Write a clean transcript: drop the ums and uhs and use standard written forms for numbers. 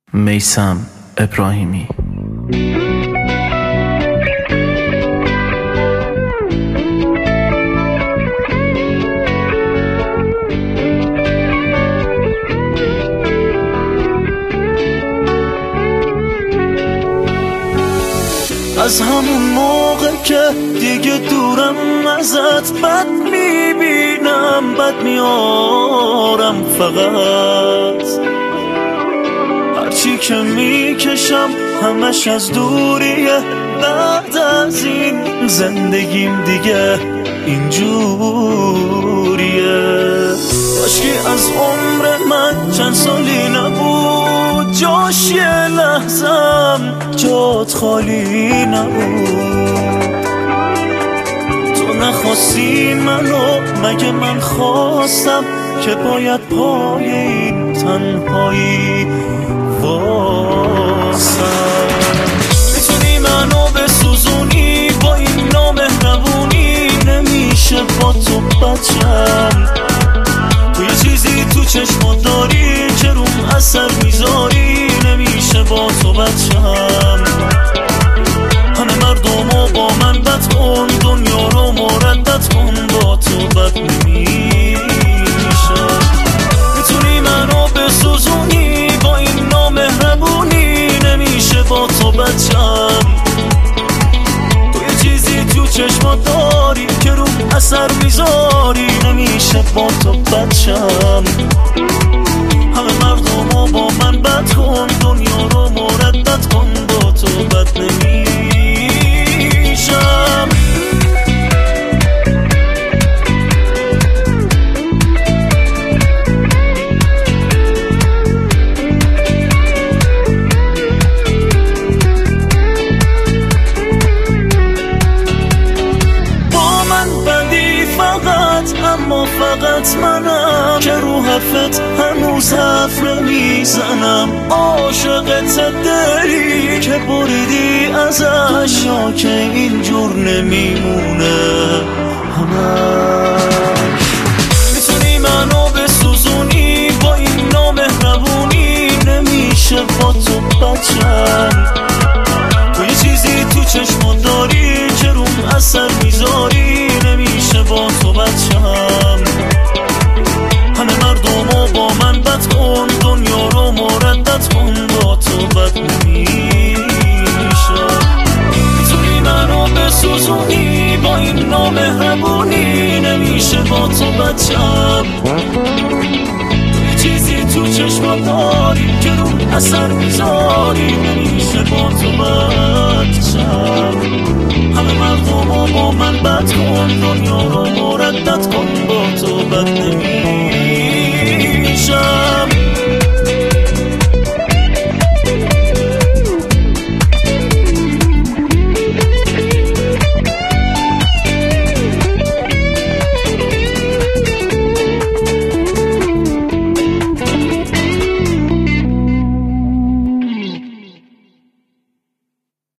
میثم ابراهیمی. از همون موقع که دیگه دورم ازت بد میبینم، بد میارم فقط هرچی که میکشم همش از دوریه. بعد از این زندگیم دیگه اینجوریه. کاشکی از عمر من چند سالی نبود جاش یه لحظم جات خالی نبود. تو نخواستی منو، مگه من خواستم که باید پای این تنهایی واسم؟ میتونی منو بسوزونی با این نامهربونی، نمیشه با تو بچم. تو یه چیزی تو چشمات داری که روم اثر میذاری، نمیشه با تو بچم. همه مردمو با من بد کن، دنیا رو مردد کن، با تو بد نمیشه. میتونی منو بسوزونی با این نامهربونی، نمیشه با تو بچم. تو یه چیزی تو چشمات داری که روم اثر میذاری، نمیشه با تو بچم. همه مردمو با من بد کن، دنیا رو مردد کن، با تو بد نمیشم. با من بدی فقط، اما فقط منم که رو حرفت هنوز حرف نمیزنم. عاشقت دلی که بریدی ازش، که اینجور نمیمونه همش. میتونی منو بسوزونی با این نامهربونی، نمیشه با تو بچم. تو یه چیزی تو چشمات داری که روم اثر میذاری، نمیشه با تو بچم. همه مردمو با من بد کن، دنیا رو مردد کن، با تو بد نمیشه. میتونی منو بسوزونی با این نامهربونی، نمیشه با تو بچم. تو یه چیزی تو چشمات داری که روم اثر میذاری، نمیشه با تو بچم. همه مردمو با من بد کن، دنیا رو مردد کن، با تو بد نمیشه.